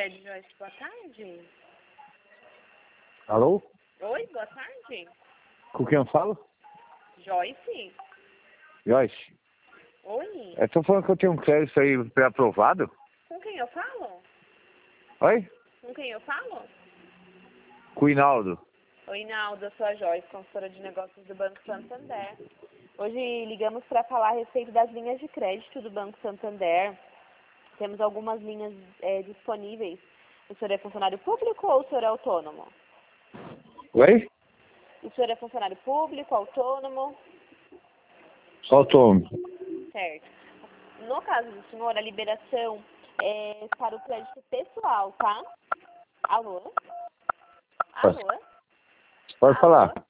Crédito, Joyce, boa tarde. Alô? Oi, boa tarde. Com quem eu falo? Joyce? Joyce. Oi, Eu tô falando que eu tenho um crédito aí pré-aprovado. com quem eu falo? Oi? Com quem eu falo? Com o Hinaldo. Oi, Naldo, eu sou a Joyce, consultora de negócios do Banco Santander. Hoje ligamos para falar a respeito das linhas de crédito do Banco Santander. Temos algumas linhas disponíveis. O senhor é funcionário público ou o senhor é autônomo? Oi? O senhor é funcionário público, autônomo? Autônomo. Certo. No caso do senhor, a liberação é para o crédito pessoal, tá? Alô? Alô? Pode falar.